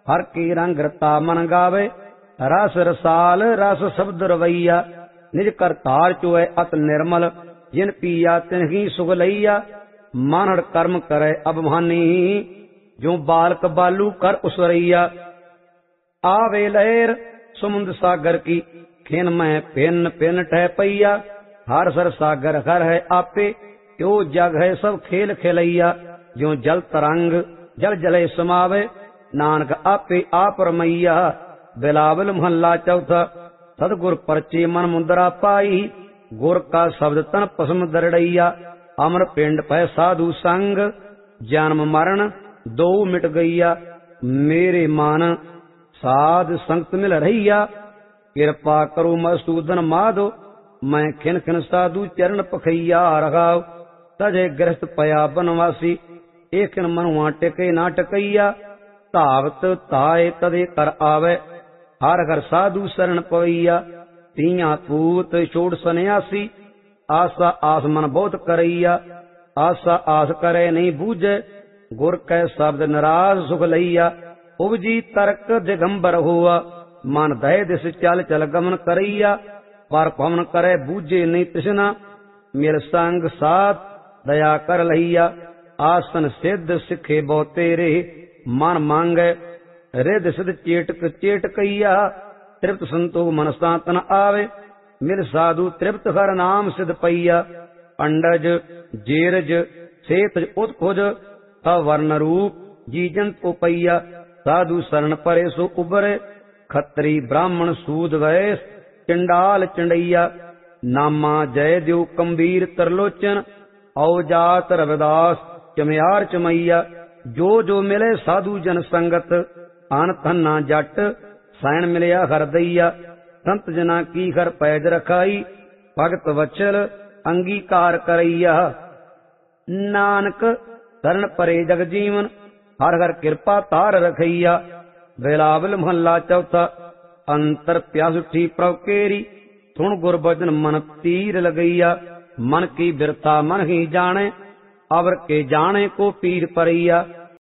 हर की रंग रता मन गावे, रस रसाल रस शब्द रवैया। निज कर तार चुए अत निर्मल, जिन पिया तिनहि सुख लैया। मानड़ कर्म करे अबमानी, जो बालक बालू कर उसरैया। आवे लहर समुद्र सागर की, खिन में पिन पिन ठह पैया। हर सर सागर हर है आपे, त्यो जग है सब खेल खेलैया। जो जल तरंग जल जले समावे, नानक आपे आप रमैया। बिलावल महला चौथा। सतगुर परचे मन मुंदरा पाई, गुर का शब्द तन पसम दरड़ैया। अमर पिंड पै साधु संग, जन्म मरण दो मिट गैया। मेरे मन साध संगत मिल रहिया, कृपा करो मसूदन माधो। मैं खिन खिन साधु चरण पखैया रखाव। तजे ग्रस्त पया बनवासी, एक मनुआ टिके ना टकैया। धावत ताए तदे कर आवे, हर हर साधु शरण पवैया। तिया पूत छोड़ सन्यासी, आशा आस मन बहुत करैया। आशा आस करे नहीं बूझे, गुर कै शब्द निराश सुख लैया। उपजी तर्क दिगंबर हुआ, मन दय दिस चल चल गमन करैया। पर पवन करे बूझे नहीं तृष्णा, मेर संग साथ दया कर लैया। आसन सिद्ध सिखे बहु तेरे, मन मांगे रिद सिद्ध चेटक चेटकैया। तृप्त संतोख मन सातन आवे, मिल साधु तृप्त हर नाम सिद्ध पैया। अंडज जेरज सेतज उत्खुज, वर्ण रूप जी जंत उपैया। साधु शरण परे सो उबरे, खत्री ब्राह्मण सूद वैस चंडाल चंडैया। नामा जय देव कम्बीर तरलोचन, औजात रविदास चमयार चमैया। जो जो मिले साधु जन संगत, आन धन्ना जट सैन मिलया हरदैया। संत जना की हर पैज रखाई, भगत वचल अंगीकार करैया। नानक शरण परे जग जीवन, हर हर कृपा तार रखैया। बिलावल महला चौथा। अंतर प्यास उठी प्रभ केरी, सुन गुर बचन मन तीर लगैया। मन की बिरता मन ही जाने, अवर के जाने को पीर परैया।